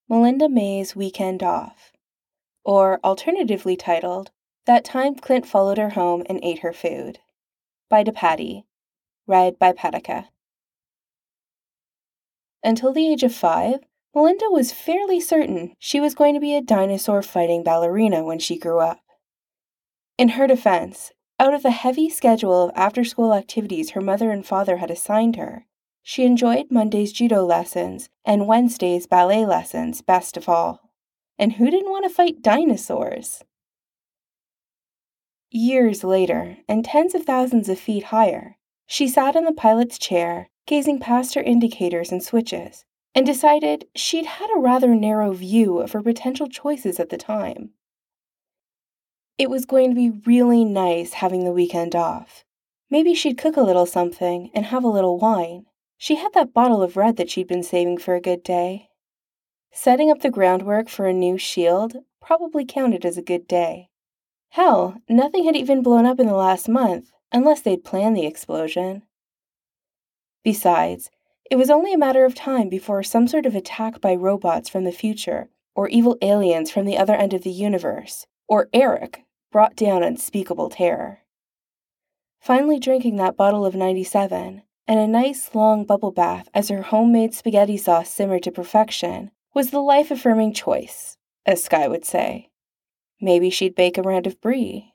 Melinda May's Weekend Off, or alternatively titled, That Time Clint Followed Her Home and Ate Her Food, by DePatty, read by Petica. Until the age of 5, Melinda was fairly certain she was going to be a dinosaur fighting ballerina when she grew up. In her defense, out of the heavy schedule of after-school activities her mother and father had assigned her, she enjoyed Monday's judo lessons and Wednesday's ballet lessons best of all. And who didn't want to fight dinosaurs? Years later, and tens of thousands of feet higher, she sat in the pilot's chair, gazing past her indicators and switches, and decided she'd had a rather narrow view of her potential choices at the time. It was going to be really nice having the weekend off. Maybe she'd cook a little something and have a little wine. She had that bottle of red that she'd been saving for a good day. Setting up the groundwork for a new shield probably counted as a good day. Hell, nothing had even blown up in the last month, unless they'd planned the explosion. Besides, it was only a matter of time before some sort of attack by robots from the future, or evil aliens from the other end of the universe, or Eric, brought down unspeakable terror. Finally drinking that bottle of 97, and a nice long bubble bath as her homemade spaghetti sauce simmered to perfection, was the life-affirming choice, as Skye would say. Maybe she'd bake a round of brie.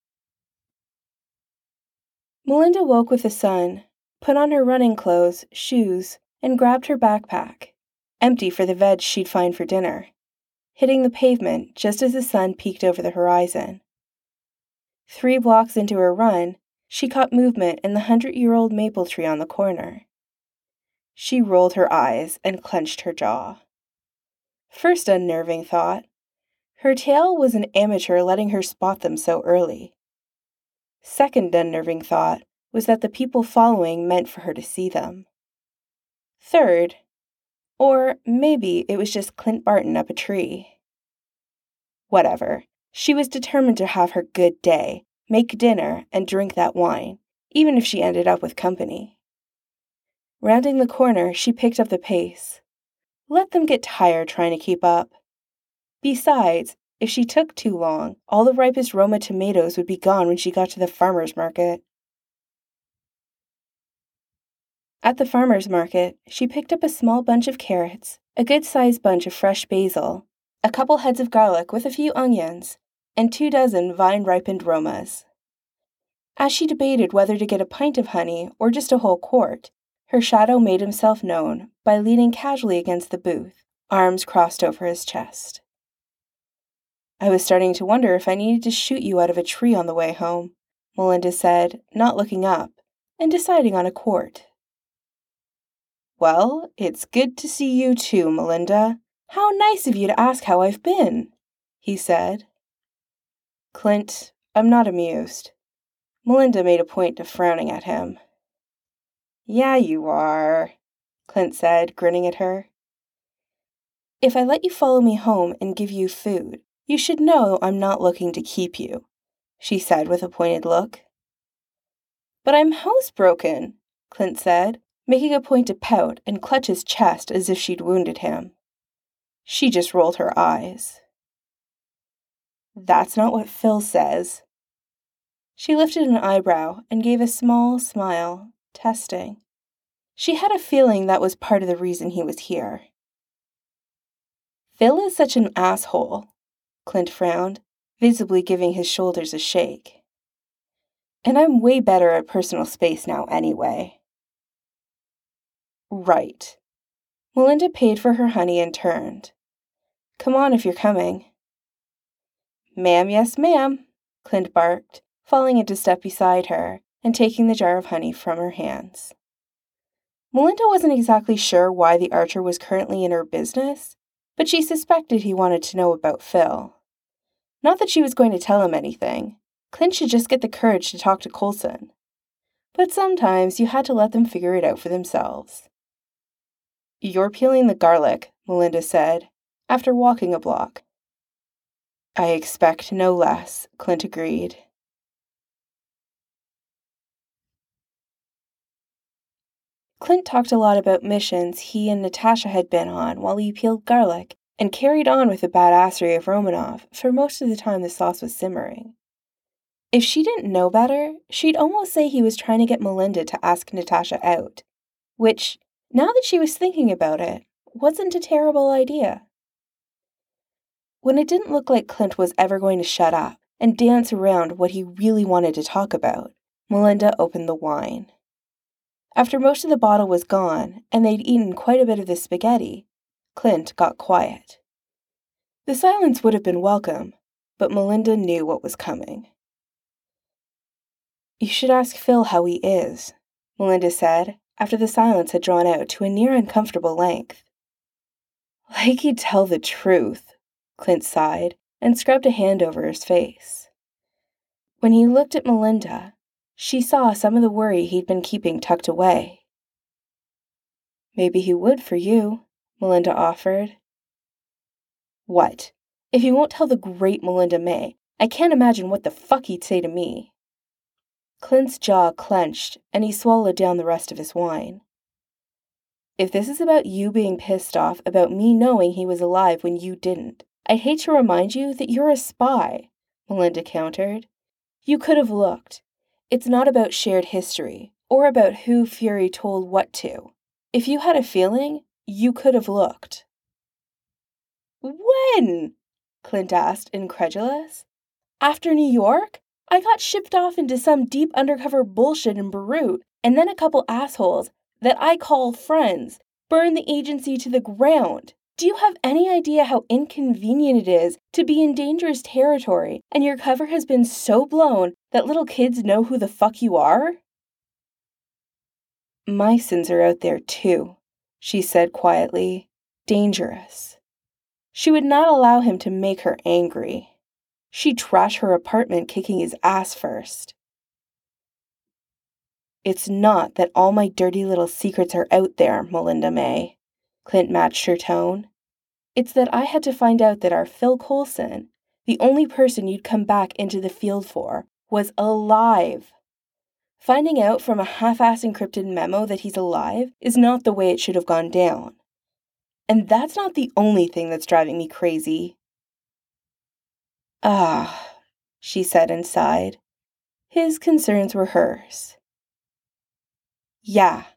Melinda woke with the sun, put on her running clothes, shoes, and grabbed her backpack, empty for the veg she'd find for dinner, hitting the pavement just as the sun peeked over the horizon. 3 blocks into her run, she caught movement in the 100-year-old maple tree on the corner. She rolled her eyes and clenched her jaw. First unnerving thought, her tail was an amateur letting her spot them so early. Second unnerving thought was that the people following meant for her to see them. Third, or maybe it was just Clint Barton up a tree. Whatever, she was determined to have her good day, make dinner, and drink that wine, even if she ended up with company. Rounding the corner, she picked up the pace. Let them get tired trying to keep up. Besides, if she took too long, all the ripest Roma tomatoes would be gone when she got to the farmer's market. At the farmer's market, she picked up a small bunch of carrots, a good-sized bunch of fresh basil, a couple heads of garlic with a few onions, and 24 vine-ripened Romas. As she debated whether to get a pint of honey or just a whole quart, her shadow made himself known by leaning casually against the booth, arms crossed over his chest. I was starting to wonder if I needed to shoot you out of a tree on the way home, Melinda said, not looking up, and deciding on a quart. Well, it's good to see you too, Melinda. How nice of you to ask how I've been, he said. Clint, I'm not amused. Melinda made a point of frowning at him. Yeah, you are, Clint said, grinning at her. If I let you follow me home and give you food, you should know I'm not looking to keep you, she said with a pointed look. But I'm housebroken, Clint said, making a point to pout and clutch his chest as if she'd wounded him. She just rolled her eyes. That's not what Phil says. She lifted an eyebrow and gave a small smile, testing. She had a feeling that was part of the reason he was here. Phil is such an asshole, Clint frowned, visibly giving his shoulders a shake. And I'm way better at personal space now anyway. Right. Melinda paid for her honey and turned. Come on if you're coming. Ma'am, yes, ma'am, Clint barked, falling into step beside her and taking the jar of honey from her hands. Melinda wasn't exactly sure why the archer was currently in her business, but she suspected he wanted to know about Phil. Not that she was going to tell him anything. Clint should just get the courage to talk to Coulson. But sometimes you had to let them figure it out for themselves. You're peeling the garlic, Melinda said, after walking a block. I expect no less, Clint agreed. Clint talked a lot about missions he and Natasha had been on while he peeled garlic, and carried on with the badassery of Romanov for most of the time the sauce was simmering. If she didn't know better, she'd almost say he was trying to get Melinda to ask Natasha out, which, now that she was thinking about it, wasn't a terrible idea. When it didn't look like Clint was ever going to shut up and dance around what he really wanted to talk about, Melinda opened the wine. After most of the bottle was gone and they'd eaten quite a bit of the spaghetti, Clint got quiet. The silence would have been welcome, but Melinda knew what was coming. "You should ask Phil how he is," Melinda said, after the silence had drawn out to a near uncomfortable length. "Like he'd tell the truth," Clint sighed and scrubbed a hand over his face. When he looked at Melinda, she saw some of the worry he'd been keeping tucked away. "Maybe he would for you," Melinda offered. "What? If he won't tell the great Melinda May, I can't imagine what the fuck he'd say to me." Clint's jaw clenched, and he swallowed down the rest of his wine. "If this is about you being pissed off about me knowing he was alive when you didn't, I'd hate to remind you that you're a spy," Melinda countered. "You could have looked. It's not about shared history, or about who Fury told what to. If you had a feeling, you could have looked." "When?" Clint asked, incredulous. "After New York? I got shipped off into some deep undercover bullshit in Beirut, and then a couple assholes, that I call friends, burned the agency to the ground. Do you have any idea how inconvenient it is to be in dangerous territory and your cover has been so blown that little kids know who the fuck you are?" "My sins are out there too," she said quietly. "Dangerous." She would not allow him to make her angry. She'd trash her apartment kicking his ass first. "It's not that all my dirty little secrets are out there, Melinda May," Clint matched her tone. "It's that I had to find out that our Phil Coulson, the only person you'd come back into the field for, was alive. Finding out from a half-ass encrypted memo that he's alive is not the way it should have gone down. And that's not the only thing that's driving me crazy." "Ah," she said and sighed. His concerns were hers. "Yeah.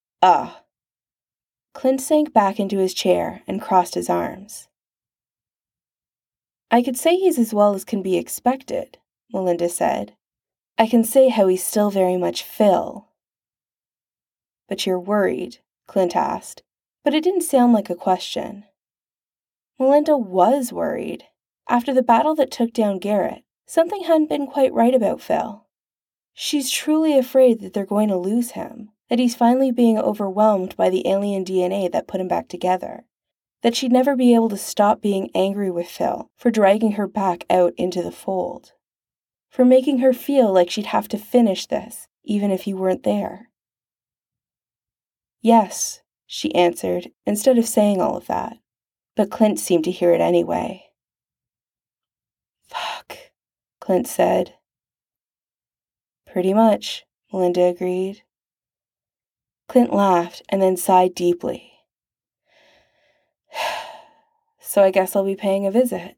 Clint sank back into his chair and crossed his arms. "I could say he's as well as can be expected," Melinda said. "I can say how he's still very much Phil." "But you're worried?" Clint asked, but it didn't sound like a question. Melinda was worried. After the battle that took down Garrett, something hadn't been quite right about Phil. She's truly afraid that they're going to lose him, that he's finally being overwhelmed by the alien DNA that put him back together, that she'd never be able to stop being angry with Phil for dragging her back out into the fold, for making her feel like she'd have to finish this, even if he weren't there. "Yes," she answered, instead of saying all of that, but Clint seemed to hear it anyway. "Fuck," Clint said. "Pretty much," Melinda agreed. Clint laughed and then sighed deeply. "So I guess I'll be paying a visit."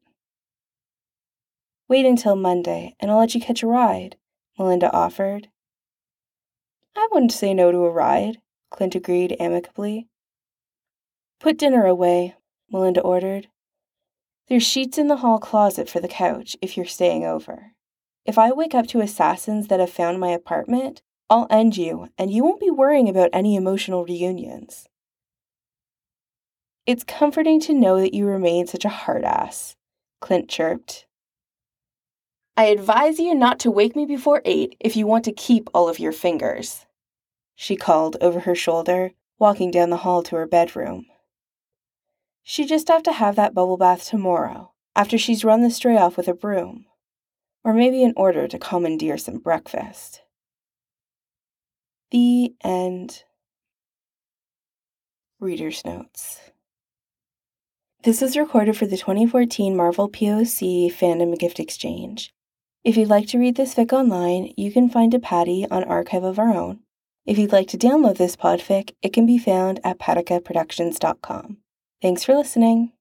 "Wait until Monday, and I'll let you catch a ride," Melinda offered. "I wouldn't say no to a ride," Clint agreed amicably. "Put dinner away," Melinda ordered. "There's sheets in the hall closet for the couch if you're staying over. If I wake up to assassins that have found my apartment, I'll end you, and you won't be worrying about any emotional reunions." "It's comforting to know that you remain such a hard-ass," Clint chirped. "I advise you not to wake me before 8 if you want to keep all of your fingers," she called over her shoulder, walking down the hall to her bedroom. She'd just have to have that bubble bath tomorrow, after she's run the stray off with a broom, or maybe in order to commandeer some breakfast. The end. Reader's Notes. This was recorded for the 2014 Marvel POC Fandom Gift Exchange. If you'd like to read this fic online, you can find a Patty on Archive of Our Own. If you'd like to download this podfic, it can be found at patacaproductions.com. Thanks for listening.